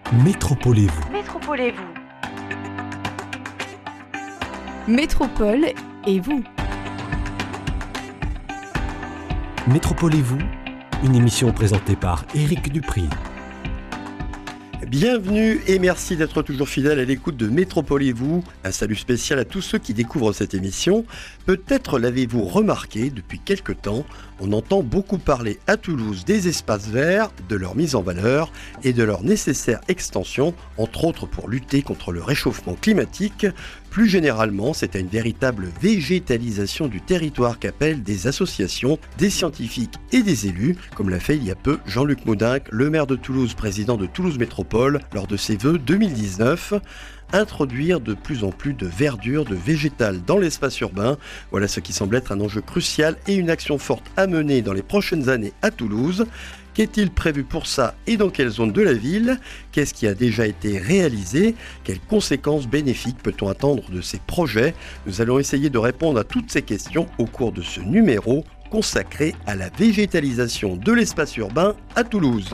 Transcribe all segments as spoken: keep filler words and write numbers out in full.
Métropolez-vous. Métropolez-vous. Métropole et vous. Métropolez-vous, une émission présentée par Éric Dupri. Bienvenue et merci d'être toujours fidèle à l'écoute de Métropolez-vous. Un salut spécial à tous ceux qui découvrent cette émission. Peut-être l'avez-vous remarqué, depuis quelque temps, on entend beaucoup parler à Toulouse des espaces verts, de leur mise en valeur et de leur nécessaire extension, entre autres pour lutter contre le réchauffement climatique. Plus généralement, c'est à une véritable végétalisation du territoire qu'appellent des associations, des scientifiques et des élus, comme l'a fait il y a peu Jean-Luc Moudinque, le maire de Toulouse, président de Toulouse Métropole, lors de ses vœux deux mille dix-neuf. Introduire de plus en plus de verdure, de végétal dans l'espace urbain, voilà ce qui semble être un enjeu crucial et une action forte à mener dans les prochaines années à Toulouse. Qu'est-il prévu pour ça et dans quelle zone de la ville ? Qu'est-ce qui a déjà été réalisé ? Quelles conséquences bénéfiques peut-on attendre de ces projets ? Nous allons essayer de répondre à toutes ces questions au cours de ce numéro consacré à la végétalisation de l'espace urbain à Toulouse.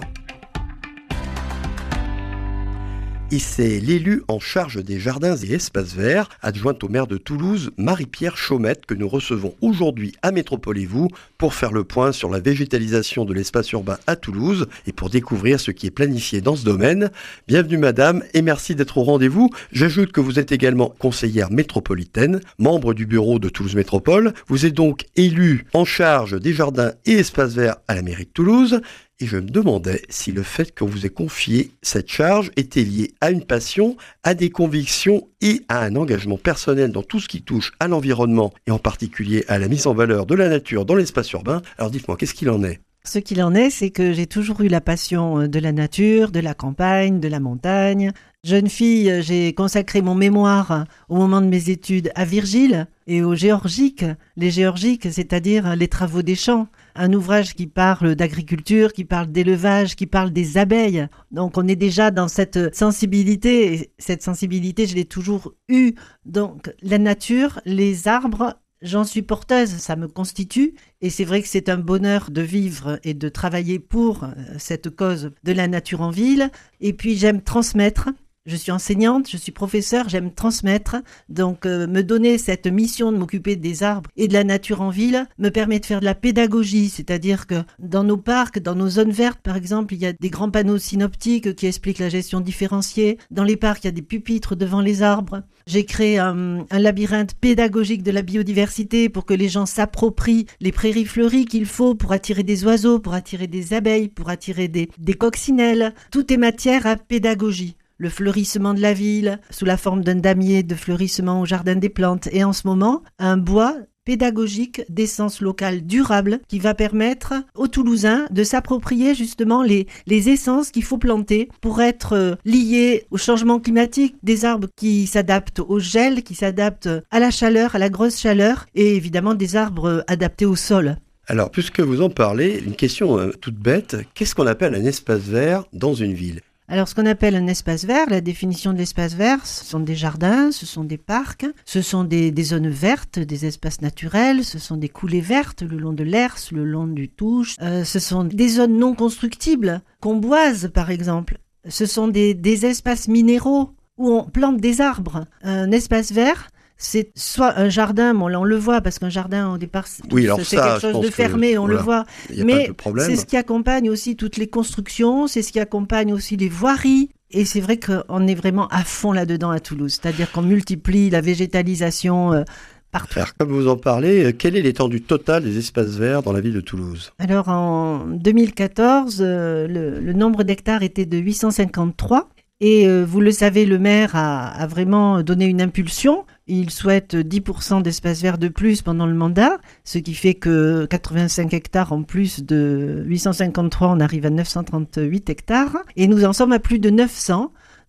Et c'est l'élu en charge des jardins et espaces verts, adjointe au maire de Toulouse, Marie-Pierre Chaumette, que nous recevons aujourd'hui à Métropolez-vous pour faire le point sur la végétalisation de l'espace urbain à Toulouse et pour découvrir ce qui est planifié dans ce domaine. Bienvenue madame et merci d'être au rendez-vous. J'ajoute que vous êtes également conseillère métropolitaine, membre du bureau de Toulouse Métropole. Vous êtes donc élue en charge des jardins et espaces verts à la mairie de Toulouse. Et je me demandais si le fait qu'on vous ait confié cette charge était lié à une passion, à des convictions et à un engagement personnel dans tout ce qui touche à l'environnement et en particulier à la mise en valeur de la nature dans l'espace urbain. Alors dites-moi, qu'est-ce qu'il en est ? Ce qu'il en est, c'est que j'ai toujours eu la passion de la nature, de la campagne, de la montagne. Jeune fille, j'ai consacré mon mémoire au moment de mes études à Virgile et aux géorgiques. Les géorgiques, c'est-à-dire les travaux des champs. Un ouvrage qui parle d'agriculture, qui parle d'élevage, qui parle des abeilles. Donc on est déjà dans cette sensibilité. Et cette sensibilité, je l'ai toujours eue. Donc la nature, les arbres, j'en suis porteuse, ça me constitue. Et c'est vrai que c'est un bonheur de vivre et de travailler pour cette cause de la nature en ville. Et puis j'aime transmettre. Je suis enseignante, je suis professeure, j'aime transmettre. Donc euh, me donner cette mission de m'occuper des arbres et de la nature en ville me permet de faire de la pédagogie. C'est-à-dire que dans nos parcs, dans nos zones vertes par exemple, il y a des grands panneaux synoptiques qui expliquent la gestion différenciée. Dans les parcs, il y a des pupitres devant les arbres. J'ai créé un, un labyrinthe pédagogique de la biodiversité pour que les gens s'approprient les prairies fleuries qu'il faut pour attirer des oiseaux, pour attirer des abeilles, pour attirer des, des coccinelles. Tout est matière à pédagogie. Le fleurissement de la ville, sous la forme d'un damier de fleurissement au jardin des plantes. Et en ce moment, un bois pédagogique d'essence locale durable qui va permettre aux Toulousains de s'approprier justement les, les essences qu'il faut planter pour être liés au changement climatique, des arbres qui s'adaptent au gel, qui s'adaptent à la chaleur, à la grosse chaleur, et évidemment des arbres adaptés au sol. Alors, puisque vous en parlez, une question euh, toute bête, qu'est-ce qu'on appelle un espace vert dans une ville ? Alors, ce qu'on appelle un espace vert, la définition de l'espace vert, ce sont des jardins, ce sont des parcs, ce sont des, des zones vertes, des espaces naturels, ce sont des coulées vertes le long de l'Hers, le long du Touche, euh, ce sont des zones non constructibles, Comboise par exemple, ce sont des, des espaces minéraux où on plante des arbres. Un espace vert, c'est soit un jardin, bon là on le voit parce qu'un jardin au départ c'est, oui, alors c'est ça, quelque chose de fermé, on voilà, le voit, mais c'est ce qui accompagne aussi toutes les constructions, c'est ce qui accompagne aussi les voiries. Et c'est vrai qu'on est vraiment à fond là-dedans à Toulouse, c'est-à-dire qu'on multiplie la végétalisation euh, partout. Alors comme vous en parlez, quelle est l'étendue totale des espaces verts dans la ville de Toulouse ? Alors en deux mille quatorze, euh, le, le nombre d'hectares était de huit cent cinquante-trois. Et euh, vous le savez, le maire a, a vraiment donné une impulsion. Il souhaite dix pour cent d'espaces verts de plus pendant le mandat, ce qui fait que quatre-vingt-cinq hectares en plus de huit cent cinquante-trois, on arrive à neuf cent trente-huit hectares. Et nous en sommes à plus de neuf cents.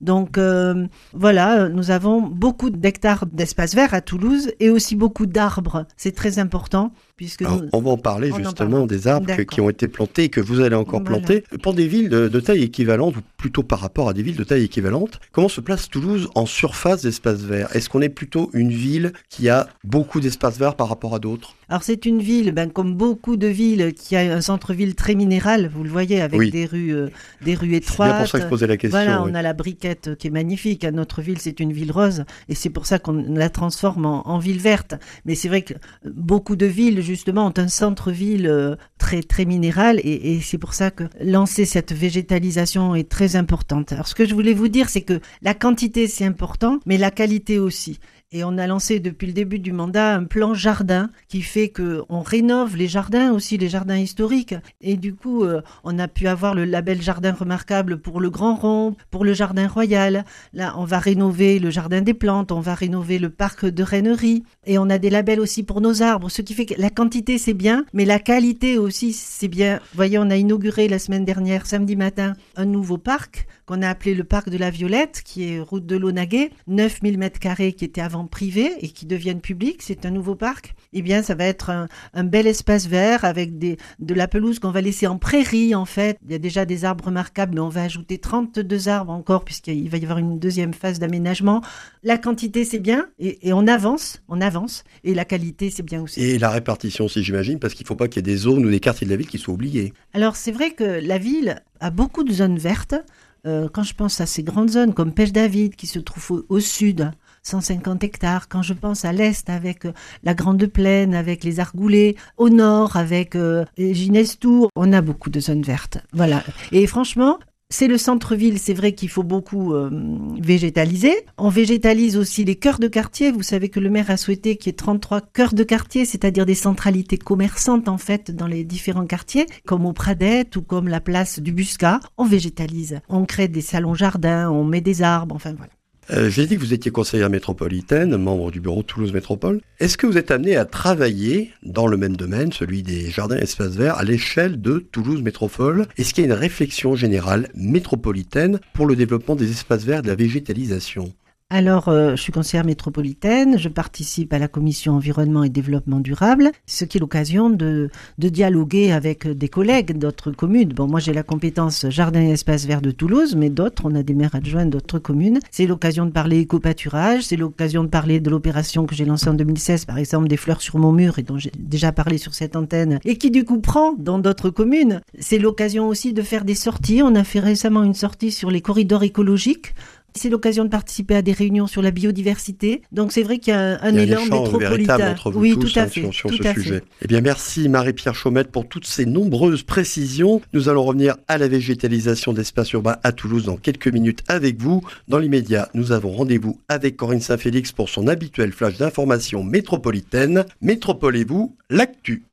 Donc euh, voilà, nous avons beaucoup d'hectares d'espaces verts à Toulouse et aussi beaucoup d'arbres. C'est très important. Puisque Alors, nous... on va en parler on justement en des arbres que, D'accord. qui ont été plantés et que vous allez encore Voilà. planter. Pour des villes de, de taille équivalente, ou plutôt par rapport à des villes de taille équivalente, comment se place Toulouse en surface d'espaces verts ? Est-ce qu'on est plutôt une ville qui a beaucoup d'espaces verts par rapport à d'autres ? Alors c'est une ville, ben, comme beaucoup de villes, qui a un centre-ville très minéral, vous le voyez, avec Oui. des rues, euh, des rues C'est étroites. bien pour ça que je posais la question. Voilà, oui. on a la briquette qui est magnifique. Notre ville, c'est une ville rose, et c'est pour ça qu'on la transforme en, en ville verte. Mais c'est vrai que beaucoup de villes, justement, ont un centre-ville euh, très très minéral, et, et c'est pour ça que lancer cette végétalisation est très importante. Alors ce que je voulais vous dire, c'est que la quantité c'est important, mais la qualité aussi. Et on a lancé depuis le début du mandat un plan jardin qui fait que on rénove les jardins aussi, les jardins historiques. Et du coup, euh, on a pu avoir le label jardin remarquable pour le Grand Rond, pour le jardin royal. Là, on va rénover le jardin des plantes, on va rénover le parc de Rennery. Et on a des labels aussi pour nos arbres. Ce qui fait que la quantité, c'est bien, mais la qualité aussi, c'est bien. Vous voyez, on a inauguré la semaine dernière, samedi matin, un nouveau parc qu'on a appelé le parc de la Violette, qui est route de Launaguet, neuf mille mètres carrés qui étaient avant privés et qui deviennent publics. C'est un nouveau parc. Eh bien, ça va être un, un bel espace vert avec des, de la pelouse qu'on va laisser en prairie, en fait. Il y a déjà des arbres remarquables, mais on va ajouter trente-deux arbres encore, puisqu'il va y avoir une deuxième phase d'aménagement. La quantité, c'est bien, et, et on avance, on avance, et la qualité, c'est bien aussi. Et la répartition aussi, j'imagine, parce qu'il ne faut pas qu'il y ait des zones ou des quartiers de la ville qui soient oubliés. Alors, c'est vrai que la ville a beaucoup de zones vertes. Euh, quand je pense à ces grandes zones comme Pêche-David, qui se trouve au, au sud, cent cinquante hectares. Quand je pense à l'est, avec euh, la Grande Plaine, avec les Argoulets, au nord, avec euh, Ginestour, on a beaucoup de zones vertes. Voilà. Et franchement, c'est le centre-ville, c'est vrai qu'il faut beaucoup euh, végétaliser. On végétalise aussi les cœurs de quartier. Vous savez que le maire a souhaité qu'il y ait trente-trois cœurs de quartier, c'est-à-dire des centralités commerçantes en fait dans les différents quartiers, comme au Pradette ou comme la place du Buscat. On végétalise, on crée des salons jardins, on met des arbres, enfin voilà. Euh, J'ai dit que vous étiez conseillère métropolitaine, membre du bureau Toulouse Métropole. Est-ce que vous êtes amené à travailler dans le même domaine, celui des jardins et espaces verts, à l'échelle de Toulouse Métropole ? Est-ce qu'il y a une réflexion générale métropolitaine pour le développement des espaces verts et de la végétalisation ? Alors, euh, je suis conseillère métropolitaine, je participe à la commission environnement et développement durable, ce qui est l'occasion de, de dialoguer avec des collègues d'autres communes. Bon, moi j'ai la compétence jardin et espaces verts de Toulouse, mais d'autres, on a des maires adjoints d'autres communes. C'est l'occasion de parler éco-pâturage, c'est l'occasion de parler de l'opération que j'ai lancée en deux mille seize, par exemple des fleurs sur mon mur, et dont j'ai déjà parlé sur cette antenne, et qui du coup prend dans d'autres communes. C'est l'occasion aussi de faire des sorties. On a fait récemment une sortie sur les corridors écologiques. C'est l'occasion de participer à des réunions sur la biodiversité. Donc c'est vrai qu'il y a un, un Il y a élan un échange métropolitain. véritable entre vous oui, tous tout à hein, fait, sur, sur tout ce à sujet. fait. Eh bien, merci Marie-Pierre Chaumette pour toutes ces nombreuses précisions. Nous allons revenir à la végétalisation d'espaces urbains à Toulouse dans quelques minutes avec vous. Dans l'immédiat, nous avons rendez-vous avec Corinne Saint-Félix pour son habituel flash d'information métropolitaine. Métropolez-vous, l'actu.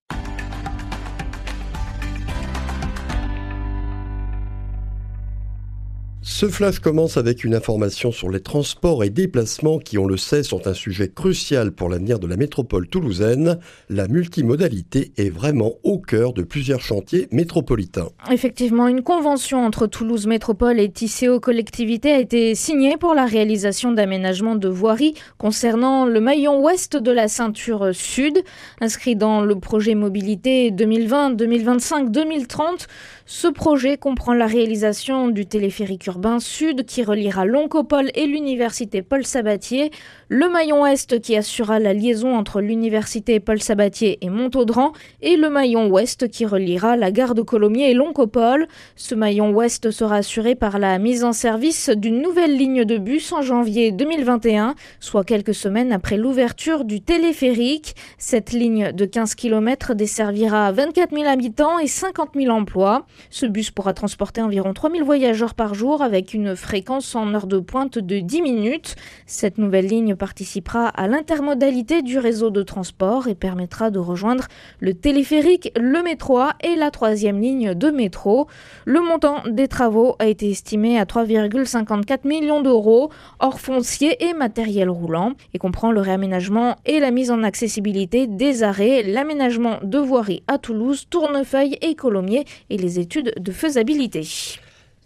Ce flash commence avec une information sur les transports et déplacements qui, on le sait, sont un sujet crucial pour l'avenir de la métropole toulousaine. La multimodalité est vraiment au cœur de plusieurs chantiers métropolitains. Effectivement, une convention entre Toulouse Métropole et Tisséo Collectivité a été signée pour la réalisation d'aménagements de voiries concernant le maillon ouest de la ceinture sud. Inscrit dans le projet mobilité deux mille vingt, deux mille vingt-cinq, deux mille trente, ce projet comprend la réalisation du téléphérique urbain sud qui reliera l'Oncopole et l'université Paul Sabatier, le maillon est qui assurera la liaison entre l'université Paul Sabatier et Montaudran et le maillon ouest qui reliera la gare de Colomiers et l'Oncopole. Ce maillon ouest sera assuré par la mise en service d'une nouvelle ligne de bus en janvier deux mille vingt et un, soit quelques semaines après l'ouverture du téléphérique. Cette ligne de quinze kilomètres desservira vingt-quatre mille habitants et cinquante mille emplois. Ce bus pourra transporter environ trois mille voyageurs par jour avec une fréquence en heure de pointe de dix minutes. Cette nouvelle ligne participera à l'intermodalité du réseau de transport et permettra de rejoindre le téléphérique, le métro A et la troisième ligne de métro. Le montant des travaux a été estimé à trois virgule cinquante-quatre millions d'euros, hors foncier et matériel roulant, et comprend le réaménagement et la mise en accessibilité des arrêts, l'aménagement de voiries à Toulouse, Tournefeuille et Colomiers et les études de faisabilité.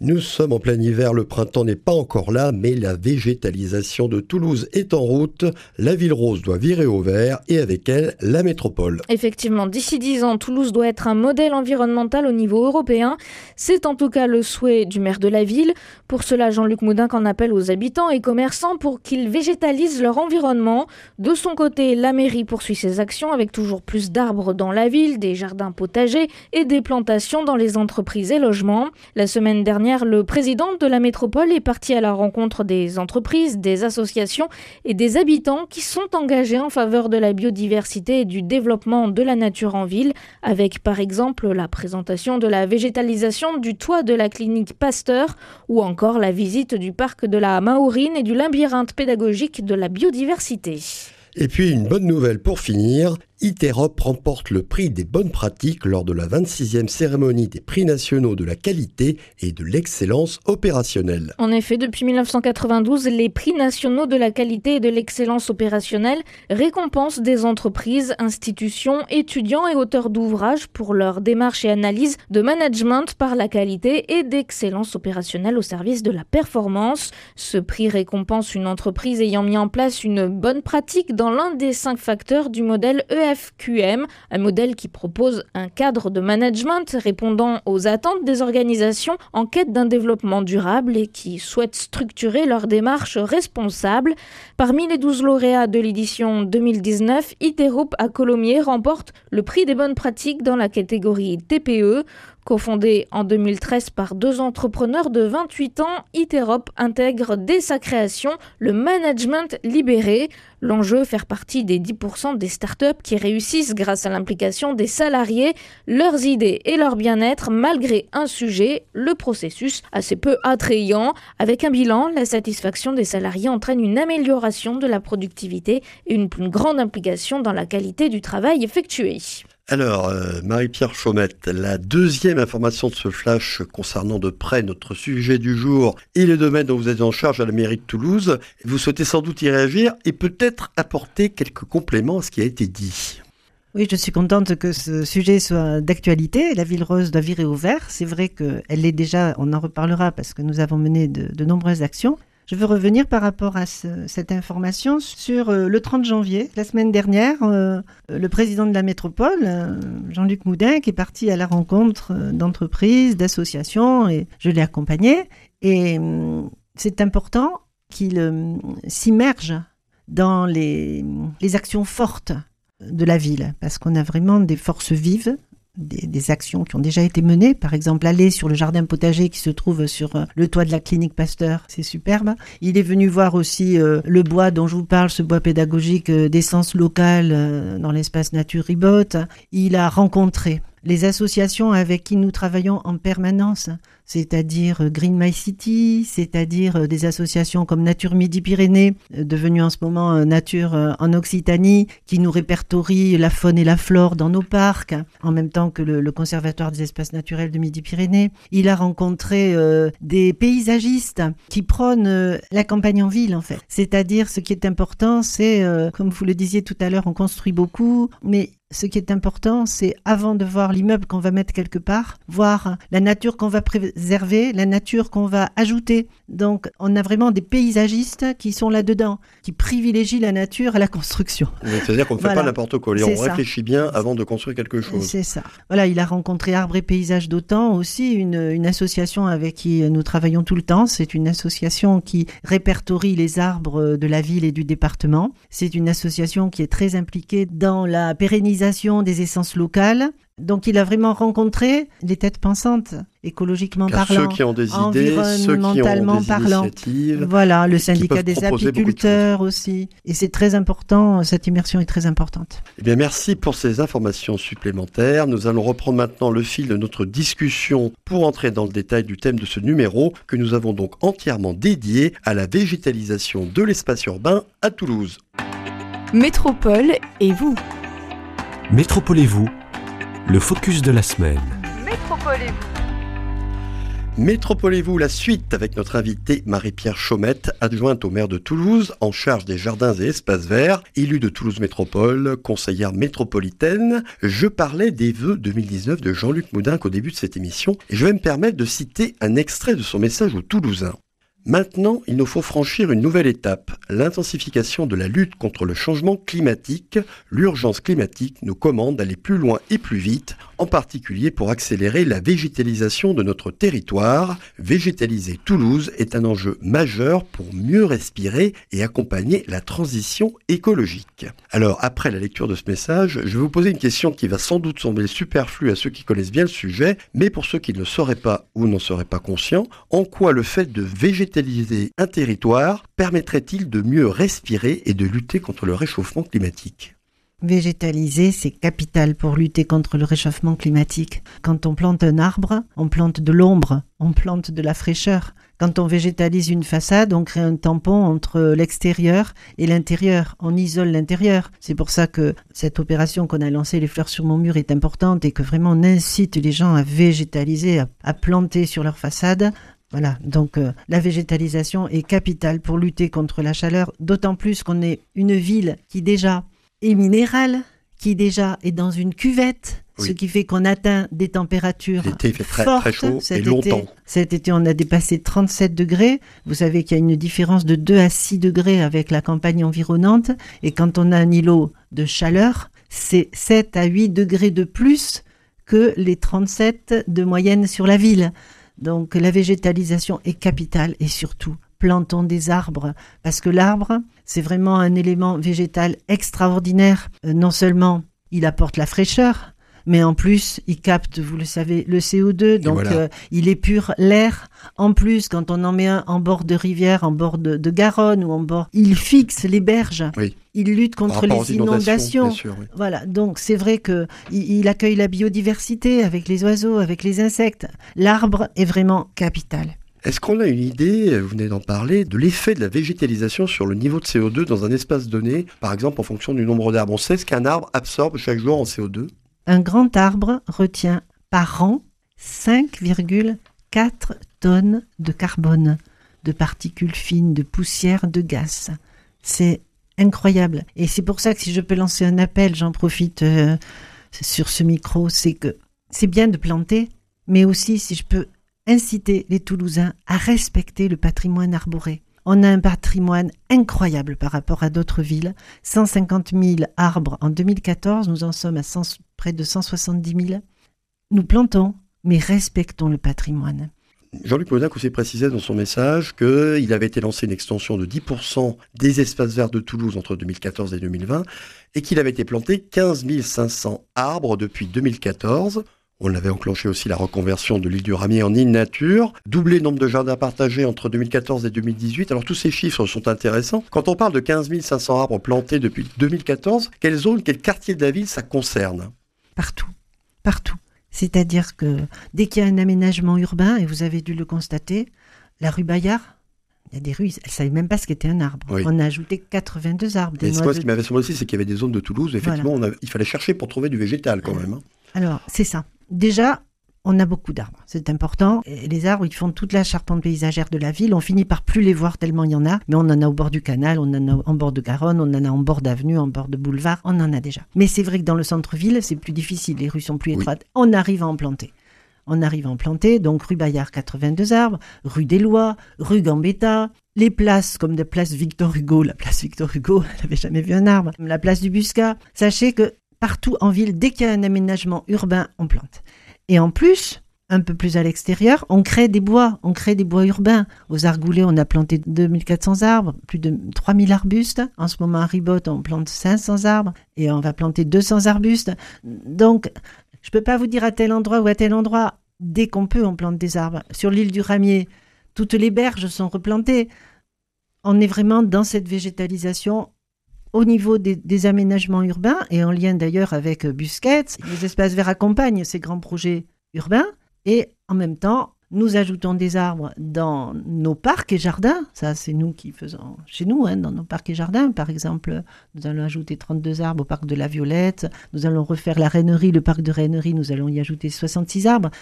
Nous sommes en plein hiver, le printemps n'est pas encore là, mais la végétalisation de Toulouse est en route. La ville rose doit virer au vert et avec elle, la métropole. Effectivement, d'ici dix ans, Toulouse doit être un modèle environnemental au niveau européen. C'est en tout cas le souhait du maire de la ville. Pour cela, Jean-Luc Moudinque en appelle aux habitants et commerçants pour qu'ils végétalisent leur environnement. De son côté, la mairie poursuit ses actions avec toujours plus d'arbres dans la ville, des jardins potagers et des plantations dans les entreprises et logements. La semaine dernière, le président de la métropole est parti à la rencontre des entreprises, des associations et des habitants qui sont engagés en faveur de la biodiversité et du développement de la nature en ville, avec par exemple la présentation de la végétalisation du toit de la clinique Pasteur ou encore la visite du parc de la Mahourine et du labyrinthe pédagogique de la biodiversité. Et puis une bonne nouvelle pour finir, Iterop remporte le prix des bonnes pratiques lors de la vingt-sixième cérémonie des prix nationaux de la qualité et de l'excellence opérationnelle. En effet, depuis mille neuf cent quatre-vingt-douze, les prix nationaux de la qualité et de l'excellence opérationnelle récompensent des entreprises, institutions, étudiants et auteurs d'ouvrages pour leur démarche et analyse de management par la qualité et d'excellence opérationnelle au service de la performance. Ce prix récompense une entreprise ayant mis en place une bonne pratique dans l'un des cinq facteurs du modèle E F Q M, un modèle qui propose un cadre de management répondant aux attentes des organisations en quête d'un développement durable et qui souhaitent structurer leur démarche responsable. Parmi les douze lauréats de l'édition deux mille dix-neuf, Iterop à Colomiers remporte le prix des bonnes pratiques dans la catégorie T P E. Cofondé en deux mille treize par deux entrepreneurs de vingt-huit ans, Iterop intègre dès sa création le management libéré. L'enjeu, faire partie des dix pour cent des startups qui réussissent grâce à l'implication des salariés, leurs idées et leur bien-être malgré un sujet, le processus assez peu attrayant. Avec un bilan, la satisfaction des salariés entraîne une amélioration de la productivité et une plus grande implication dans la qualité du travail effectué. Alors, euh, Marie-Pierre Chaumette, la deuxième information de ce flash concernant de près notre sujet du jour et le domaine dont vous êtes en charge à la mairie de Toulouse, vous souhaitez sans doute y réagir et peut-être apporter quelques compléments à ce qui a été dit. Oui, je suis contente que ce sujet soit d'actualité. La ville rose doit virer au vert. C'est vrai qu'elle l'est déjà, on en reparlera parce que nous avons mené de, de nombreuses actions. Je veux revenir par rapport à ce, cette information sur euh, le trente janvier. La semaine dernière, euh, le président de la métropole, euh, Jean-Luc Moudinque, est parti à la rencontre euh, d'entreprises, d'associations et je l'ai accompagné. Et euh, c'est important qu'il euh, s'immerge dans les, les actions fortes de la ville parce qu'on a vraiment des forces vives. Des, des actions qui ont déjà été menées, par exemple aller sur le jardin potager qui se trouve sur euh, le toit de la clinique Pasteur, c'est superbe. Il est venu voir aussi euh, le bois dont je vous parle, ce bois pédagogique euh, d'essence locale euh, dans l'espace Nature Ribot. Il a rencontré les associations avec qui nous travaillons en permanence, c'est-à-dire Green My City, c'est-à-dire des associations comme Nature Midi-Pyrénées, devenue en ce moment Nature en Occitanie, qui nous répertorie la faune et la flore dans nos parcs, en même temps que le, le Conservatoire des espaces naturels de Midi-Pyrénées. Il a rencontré euh, des paysagistes qui prônent euh, la campagne en ville, en fait. C'est-à-dire, ce qui est important, c'est, euh, comme vous le disiez tout à l'heure, on construit beaucoup, mais ce qui est important, c'est avant de voir l'immeuble qu'on va mettre quelque part, voir la nature qu'on va préserver, la nature qu'on va ajouter. Donc, on a vraiment des paysagistes qui sont là-dedans, qui privilégient la nature à la construction. C'est-à-dire qu'on ne fait voilà. pas n'importe quoi, on ça. réfléchit bien avant de construire quelque chose. C'est ça. Voilà, il a rencontré Arbres et Paysages d'Autan, aussi une, une association avec qui nous travaillons tout le temps. C'est une association qui répertorie les arbres de la ville et du département. C'est une association qui est très impliquée dans la pérennisation des essences locales. Donc il a vraiment rencontré les têtes pensantes, écologiquement Car parlant, ceux qui ont des idées, ceux qui ont des parlant. initiatives. Voilà, le syndicat des apiculteurs aussi. Et c'est très important, cette immersion est très importante. Eh bien, merci pour ces informations supplémentaires. Nous allons reprendre maintenant le fil de notre discussion pour entrer dans le détail du thème de ce numéro que nous avons donc entièrement dédié à la végétalisation de l'espace urbain à Toulouse. Métropole et vous. Métropole et vous, le focus de la semaine. Métropole et vous. Métropolez-vous la suite avec notre invitée Marie-Pierre Chaumette, adjointe au maire de Toulouse, en charge des jardins et espaces verts, élue de Toulouse Métropole, conseillère métropolitaine. Je parlais des vœux deux mille dix-neuf de Jean-Luc Moudinque au début de cette émission et je vais me permettre de citer un extrait de son message aux Toulousains. Maintenant, il nous faut franchir une nouvelle étape, l'intensification de la lutte contre le changement climatique. L'urgence climatique nous commande d'aller plus loin et plus vite, en particulier pour accélérer la végétalisation de notre territoire. Végétaliser Toulouse est un enjeu majeur pour mieux respirer et accompagner la transition écologique. Alors, après la lecture de ce message, je vais vous poser une question qui va sans doute sembler superflue à ceux qui connaissent bien le sujet, mais pour ceux qui ne le sauraient pas ou n'en seraient pas conscients, en quoi le fait de végétaliser un territoire permettrait-il de mieux respirer et de lutter contre le réchauffement climatique ? Végétaliser, c'est capital pour lutter contre le réchauffement climatique. Quand on plante un arbre, on plante de l'ombre, on plante de la fraîcheur. Quand on végétalise une façade, on crée un tampon entre l'extérieur et l'intérieur. On isole l'intérieur. C'est pour ça que cette opération qu'on a lancée, Les fleurs sur mon mur, est importante et que vraiment on incite les gens à végétaliser, à, à planter sur leur façade. Voilà, donc euh, la végétalisation est capitale pour lutter contre la chaleur, d'autant plus qu'on est une ville qui déjà est minérale, qui déjà est dans une cuvette, oui. Ce qui fait qu'on atteint des températures L'été fait très, fortes. Très chaud cet et été, longtemps. Cet été, on a dépassé trente-sept degrés. Vous savez qu'il y a une différence de deux à six degrés avec la campagne environnante. Et quand on a un îlot de chaleur, c'est sept à huit degrés de plus que les trente-sept de moyenne sur la ville. Donc la végétalisation est capitale et surtout plantons des arbres parce que l'arbre c'est vraiment un élément végétal extraordinaire. Euh, non seulement il apporte la fraîcheur, mais en plus il capte, vous le savez, le C O deux, donc voilà. euh, il épure l'air. En plus, quand on en met un en bord de rivière, en bord de, de Garonne ou en bord, il fixe les berges. Oui. Il lutte contre les inondations. Sûr, oui. Voilà, donc c'est vrai que il, il accueille la biodiversité avec les oiseaux, avec les insectes. L'arbre est vraiment capital. Est-ce qu'on a une idée, vous venez d'en parler, de l'effet de la végétalisation sur le niveau de C O deux dans un espace donné, par exemple en fonction du nombre d'arbres? On sait ce qu'un arbre absorbe chaque jour en C O deux? Un grand arbre retient par an cinq virgule quatre tonnes de carbone, de particules fines, de poussière, de gaz. C'est incroyable. Et c'est pour ça que si je peux lancer un appel, j'en profite euh, sur ce micro, c'est que c'est bien de planter, mais aussi si je peux inciter les Toulousains à respecter le patrimoine arboré. On a un patrimoine incroyable par rapport à d'autres villes. cent cinquante mille arbres en deux mille quatorze, nous en sommes à cent, près de cent soixante-dix mille. Nous plantons, mais respectons le patrimoine. Jean-Luc Moudinque aussi précisait dans son message qu'il avait été lancé une extension de dix pour cent des espaces verts de Toulouse entre deux mille quatorze et deux mille vingt et qu'il avait été planté quinze mille cinq cents arbres depuis deux mille quatorze. On avait enclenché aussi la reconversion de l'île du Ramier en île nature, doublé le nombre de jardins partagés entre deux mille quatorze et deux mille dix-huit. Alors tous ces chiffres sont intéressants. Quand on parle de quinze mille cinq cents arbres plantés depuis deux mille quatorze, quelle zone, quel quartier de la ville ça concerne ? Partout, partout. C'est-à-dire que dès qu'il y a un aménagement urbain, et vous avez dû le constater, la rue Bayard, il y a des rues, elles ne savaient même pas ce qu'était un arbre. Oui. On a ajouté quatre-vingt-deux arbres. Mais moi, ce qui m'avait semblé aussi, c'est qu'il y avait des zones de Toulouse, effectivement, voilà. on a, il fallait chercher pour trouver du végétal quand même. Hein. Alors, c'est ça. Déjà, on a beaucoup d'arbres, c'est important. Et les arbres, ils font toute la charpente paysagère de la ville. On finit par plus les voir tellement il y en a. Mais on en a au bord du canal, on en a en bord de Garonne, on en a en bord d'avenue, en bord de boulevard. On en a déjà. Mais c'est vrai que dans le centre-ville, c'est plus difficile. Les rues sont plus étroites. Oui. On arrive à en planter. On arrive à en planter. Donc, rue Bayard, quatre-vingt-deux arbres. Rue des Lois, rue Gambetta. Les places, comme de place Victor Hugo. La place Victor Hugo, elle n'avait jamais vu un arbre. La place du Buscat. Sachez que partout en ville, dès qu'il y a un aménagement urbain, on plante. Et en plus, un peu plus à l'extérieur, on crée des bois, on crée des bois urbains. Aux Argoulets, on a planté deux mille quatre cents arbres, plus de trois mille arbustes. En ce moment, à Ribotte, on plante cinq cents arbres et on va planter deux cents arbustes. Donc, je ne peux pas vous dire à tel endroit ou à tel endroit. Dès qu'on peut, on plante des arbres. Sur l'île du Ramier, toutes les berges sont replantées. On est vraiment dans cette végétalisation au niveau des, des aménagements urbains et en lien d'ailleurs avec Busquets. Les espaces verts accompagnent ces grands projets urbains et en même temps, nous ajoutons des arbres dans nos parcs et jardins. Ça, c'est nous qui faisons chez nous, hein, dans nos parcs et jardins. Par exemple, nous allons ajouter trente-deux arbres au parc de la Violette. Nous allons refaire la Rainerie, le parc de Rainerie, nous allons y ajouter soixante-six arbres.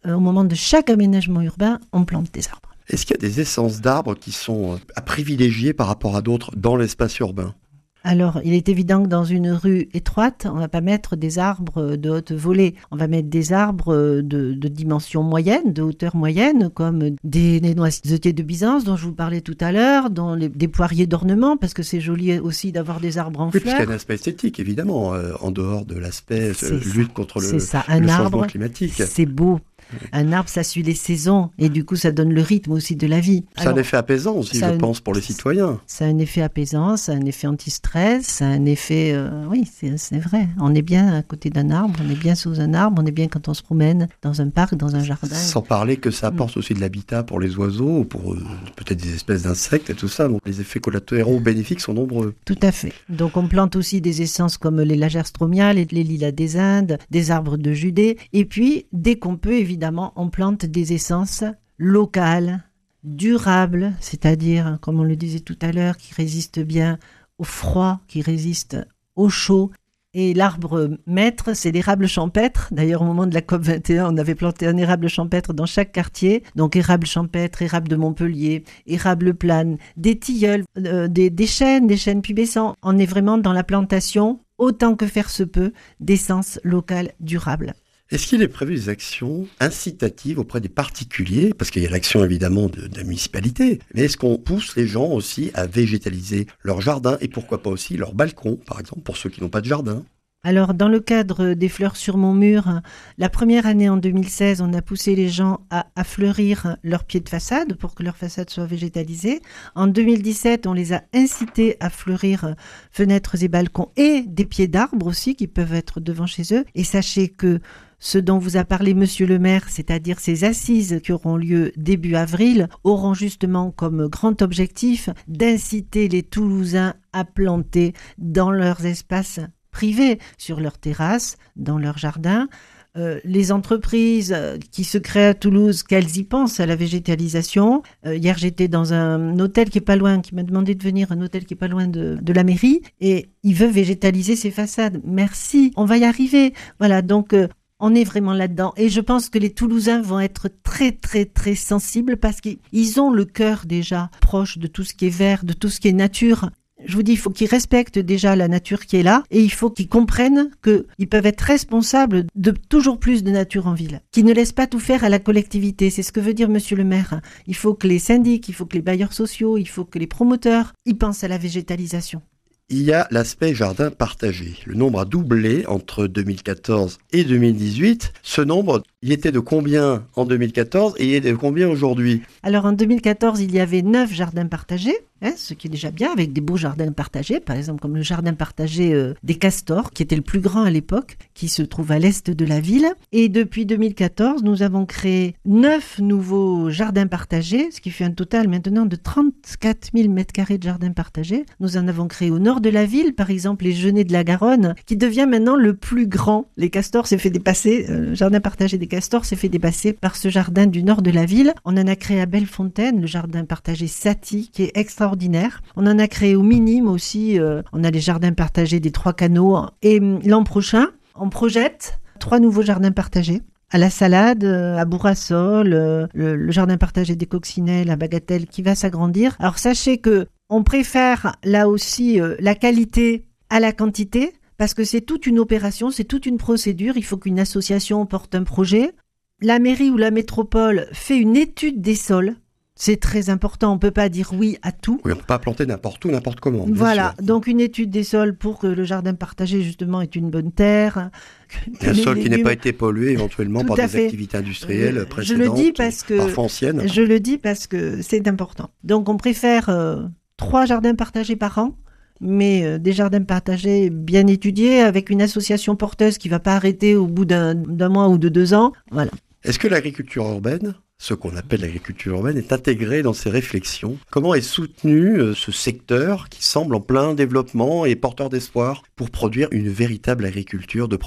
euh, au moment de chaque aménagement urbain, on plante des arbres. Est-ce qu'il y a des essences d'arbres qui sont à privilégier par rapport à d'autres dans l'espace urbain ? Alors, il est évident que dans une rue étroite, on ne va pas mettre des arbres de haute volée. On va mettre des arbres de, de dimension moyenne, de hauteur moyenne, comme des, des noisetiers de Byzance dont je vous parlais tout à l'heure, dont les, des poiriers d'ornement, parce que c'est joli aussi d'avoir des arbres en oui, fleurs. Oui, puisqu'il y a un aspect esthétique, évidemment, euh, en dehors de l'aspect c'est euh, lutte contre le, ça. Un le arbre, changement climatique. C'est beau. Un arbre, ça suit les saisons et du coup, ça donne le rythme aussi de la vie. C'est un effet apaisant aussi, je un, pense, pour les citoyens. C'est un effet apaisant, c'est un effet anti-stress, c'est un effet... Euh, oui, c'est, c'est vrai. On est bien à côté d'un arbre, on est bien sous un arbre, on est bien quand on se promène dans un parc, dans un jardin. Sans parler que ça apporte mmh. aussi de l'habitat pour les oiseaux, pour euh, peut-être des espèces d'insectes et tout ça. Donc les effets collatéraux bénéfiques sont nombreux. Tout à fait. Donc on plante aussi des essences comme les lagères stromiales, les lilas des Indes, des arbres de Judée. Et puis, dès qu'on peut, évidemment, on plante des essences locales, durables, c'est-à-dire, comme on le disait tout à l'heure, qui résistent bien au froid, qui résistent au chaud. Et l'arbre maître, c'est l'érable champêtre. D'ailleurs, au moment de la COP vingt et un, on avait planté un érable champêtre dans chaque quartier. Donc, érable champêtre, érable de Montpellier, érable plane, des tilleuls, euh, des, des chênes, des chênes pubescents. On est vraiment dans la plantation, autant que faire se peut, d'essences locales durables. Est-ce qu'il est prévu des actions incitatives auprès des particuliers ? Parce qu'il y a l'action évidemment de, de la municipalité. Mais est-ce qu'on pousse les gens aussi à végétaliser leur jardin et pourquoi pas aussi leur balcon, par exemple, pour ceux qui n'ont pas de jardin ? Alors, dans le cadre des fleurs sur mon mur, la première année en deux mille seize, on a poussé les gens à, à fleurir leurs pieds de façade pour que leur façade soit végétalisée. En deux mille dix-sept, on les a incités à fleurir fenêtres et balcons et des pieds d'arbres aussi qui peuvent être devant chez eux. Et sachez que ce dont vous a parlé Monsieur le maire, c'est-à-dire ces assises qui auront lieu début avril, auront justement comme grand objectif d'inciter les Toulousains à planter dans leurs espaces privés, sur leurs terrasses, dans leurs jardins. Euh, les entreprises qui se créent à Toulouse, qu'elles y pensent à la végétalisation. Euh, hier, j'étais dans un hôtel qui est pas loin, qui m'a demandé de venir, un hôtel qui est pas loin de, de la mairie, et il veut végétaliser ses façades. Merci, on va y arriver. Voilà, donc euh, on est vraiment là-dedans. Et je pense que les Toulousains vont être très, très, très sensibles parce qu'ils ont le cœur déjà proche de tout ce qui est vert, de tout ce qui est nature. Je vous dis, il faut qu'ils respectent déjà la nature qui est là et il faut qu'ils comprennent qu'ils peuvent être responsables de toujours plus de nature en ville, qu'ils ne laissent pas tout faire à la collectivité. C'est ce que veut dire Monsieur le maire. Il faut que les syndics, il faut que les bailleurs sociaux, il faut que les promoteurs, ils pensent à la végétalisation. Il y a l'aspect jardin partagé. Le nombre a doublé entre deux mille quatorze et deux mille dix-huit. Ce nombre, il était de combien en deux mille quatorze et il est de combien aujourd'hui ? Alors en deux mille quatorze, il y avait neuf jardins partagés, hein, ce qui est déjà bien, avec des beaux jardins partagés, par exemple comme le jardin partagé euh, des Castors, qui était le plus grand à l'époque, qui se trouve à l'est de la ville. Et depuis deux mille quatorze, nous avons créé neuf nouveaux jardins partagés, ce qui fait un total maintenant de trente-quatre mille mètres carrés de jardins partagés. Nous en avons créé au nord de la ville, par exemple les Genêts de la Garonne, qui devient maintenant le plus grand. Les Castors s'est fait dépasser, euh, le jardin partagé des Castors s'est fait dépasser par ce jardin du nord de la ville. On en a créé à Bellefontaine, le jardin partagé Satie, qui est extraordinaire. On en a créé au Minime aussi, euh, on a les jardins partagés des Trois Canaux. Et euh, l'an prochain, on projette trois nouveaux jardins partagés. À la Salade, à Bourrassol, le, le jardin partagé des Coccinelles, à Bagatelle, qui va s'agrandir. Alors sachez que on préfère là aussi euh, la qualité à la quantité, parce que c'est toute une opération, c'est toute une procédure. Il faut qu'une association porte un projet. La mairie ou la métropole fait une étude des sols. C'est très important, on ne peut pas dire oui à tout. Oui, on ne peut pas planter n'importe où, n'importe comment. Voilà, sûr. Donc une étude des sols pour que le jardin partagé justement ait une bonne terre. Un sol légumes... qui n'ait pas été pollué éventuellement tout par des fait. activités industrielles euh, précédentes, je le dis parce que, parfois anciennes. Je le dis parce que c'est important. Donc on préfère euh, trois jardins partagés par an, mais euh, des jardins partagés bien étudiés avec une association porteuse qui ne va pas arrêter au bout d'un, d'un mois ou de deux ans. Voilà. Est-ce que l'agriculture urbaine, ce qu'on appelle l'agriculture urbaine, est intégrée dans ces réflexions ? Comment est soutenu euh, ce secteur qui semble en plein développement et porteur d'espoir pour produire une véritable agriculture de proximité ?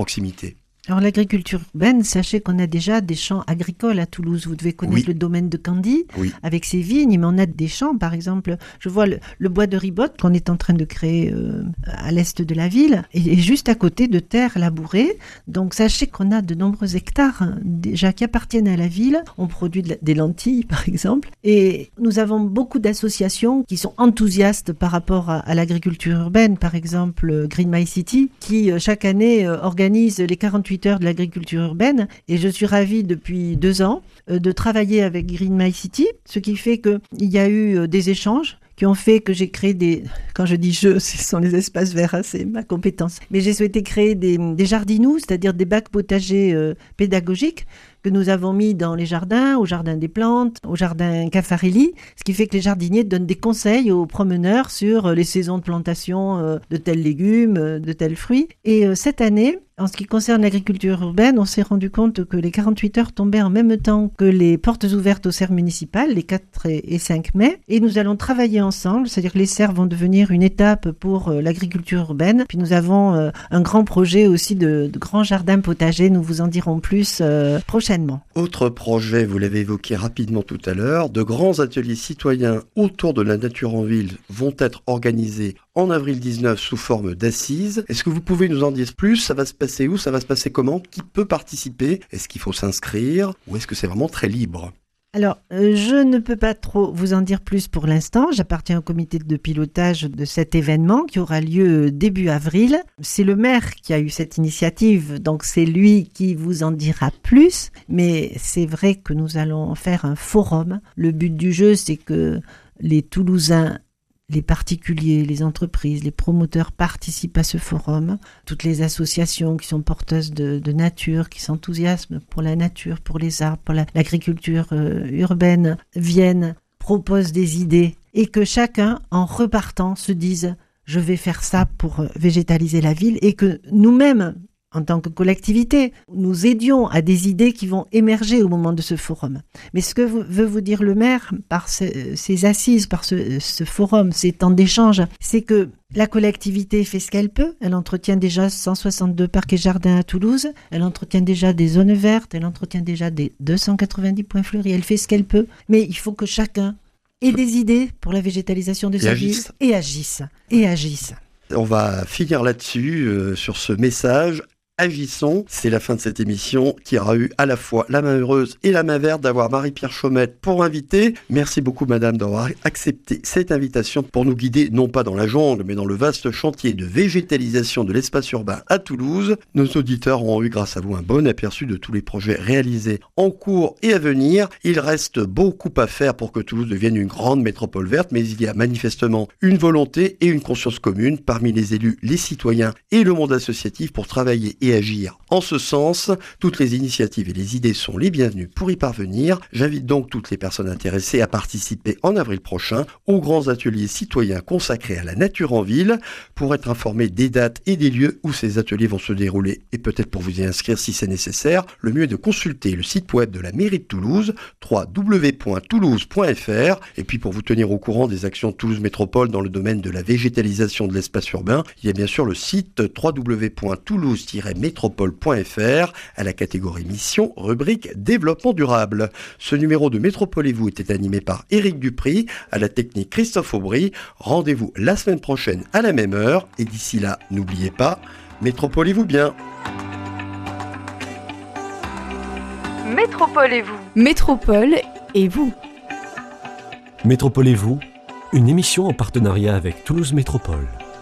Alors l'agriculture urbaine, sachez qu'on a déjà des champs agricoles à Toulouse. Vous devez connaître oui. le domaine de Candy, oui. avec ses vignes, mais on a des champs, par exemple. Je vois le, le bois de Ribotte qu'on est en train de créer euh, à l'est de la ville, et, et juste à côté de terres labourées. Donc sachez qu'on a de nombreux hectares hein, déjà qui appartiennent à la ville. On produit de la, des lentilles, par exemple. Et nous avons beaucoup d'associations qui sont enthousiastes par rapport à, à l'agriculture urbaine. Par exemple, Green My City, qui euh, chaque année euh, organise les quarante-huit heures de l'agriculture urbaine, et je suis ravie depuis deux ans euh, de travailler avec Green My City, ce qui fait qu'il y a eu euh, des échanges qui ont fait que j'ai créé des... Quand je dis je, ce sont les espaces verts, hein, c'est ma compétence. Mais j'ai souhaité créer des, des jardinous, c'est-à-dire des bacs potagers euh, pédagogiques que nous avons mis dans les jardins, au jardin des plantes, au jardin Caffarelli, ce qui fait que les jardiniers donnent des conseils aux promeneurs sur les saisons de plantation euh, de tels légumes, euh, de tels fruits. Et euh, cette année, en ce qui concerne l'agriculture urbaine, on s'est rendu compte que les quarante-huit heures tombaient en même temps que les portes ouvertes aux serres municipales, les quatre et cinq mai, et nous allons travailler ensemble, c'est-à-dire que les serres vont devenir une étape pour euh, l'agriculture urbaine. Puis nous avons euh, un grand projet aussi de, de grands jardins potagers, nous vous en dirons plus euh, prochainement. Autre projet, vous l'avez évoqué rapidement tout à l'heure, de grands ateliers citoyens autour de la nature en ville vont être organisés en avril dix-neuf sous forme d'assises. Est-ce que vous pouvez nous en dire plus? Ça va se passer où? Ça va se passer comment? Qui peut participer? Est-ce qu'il faut s'inscrire? Ou est-ce que c'est vraiment très libre? Alors, euh, je ne peux pas trop vous en dire plus pour l'instant. J'appartiens au comité de pilotage de cet événement qui aura lieu début avril. C'est le maire qui a eu cette initiative, donc c'est lui qui vous en dira plus. Mais c'est vrai que nous allons faire un forum. Le but du jeu, c'est que les Toulousains, les particuliers, les entreprises, les promoteurs participent à ce forum. Toutes les associations qui sont porteuses de, de nature, qui s'enthousiasment pour la nature, pour les arbres, pour la, l'agriculture euh, urbaine, viennent, proposent des idées et que chacun, en repartant, se dise « je vais faire ça pour végétaliser la ville » et que nous-mêmes, en tant que collectivité, nous aidions à des idées qui vont émerger au moment de ce forum. Mais ce que veut vous dire le maire par ce, ces assises, par ce, ce forum, ces temps d'échange, c'est que la collectivité fait ce qu'elle peut. Elle entretient déjà cent soixante-deux parcs et jardins à Toulouse. Elle entretient déjà des zones vertes. Elle entretient déjà des deux cent quatre-vingt-dix points fleuris. Elle fait ce qu'elle peut. Mais il faut que chacun ait des idées pour la végétalisation de sa ville et agisse. Et agisse. On va finir là-dessus, euh, sur ce message. Agissons, c'est la fin de cette émission qui aura eu à la fois la main heureuse et la main verte d'avoir Marie-Pierre Chaumette pour inviter. Merci beaucoup madame d'avoir accepté cette invitation pour nous guider non pas dans la jungle mais dans le vaste chantier de végétalisation de l'espace urbain à Toulouse. Nos auditeurs ont eu grâce à vous un bon aperçu de tous les projets réalisés en cours et à venir. Il reste beaucoup à faire pour que Toulouse devienne une grande métropole verte, mais il y a manifestement une volonté et une conscience commune parmi les élus, les citoyens et le monde associatif pour travailler et agir en ce sens. Toutes les initiatives et les idées sont les bienvenues pour y parvenir. J'invite donc toutes les personnes intéressées à participer en avril prochain aux grands ateliers citoyens consacrés à la nature en ville. Pour être informé des dates et des lieux où ces ateliers vont se dérouler et peut-être pour vous y inscrire si c'est nécessaire, le mieux est de consulter le site web de la mairie de Toulouse, w w w point toulouse point f r. Et puis pour vous tenir au courant des actions de Toulouse Métropole dans le domaine de la végétalisation de l'espace urbain, il y a bien sûr le site w w w point toulouse tiret métropole point f r à la catégorie mission, rubrique développement durable. Ce numéro de Métropole et vous était animé par Éric Dupry, à la technique Christophe Aubry. Rendez-vous la semaine prochaine à la même heure et d'ici là, n'oubliez pas, métropolez-vous bien. Métropole et vous. Métropole et vous. Métropole et vous, une émission en partenariat avec Toulouse Métropole.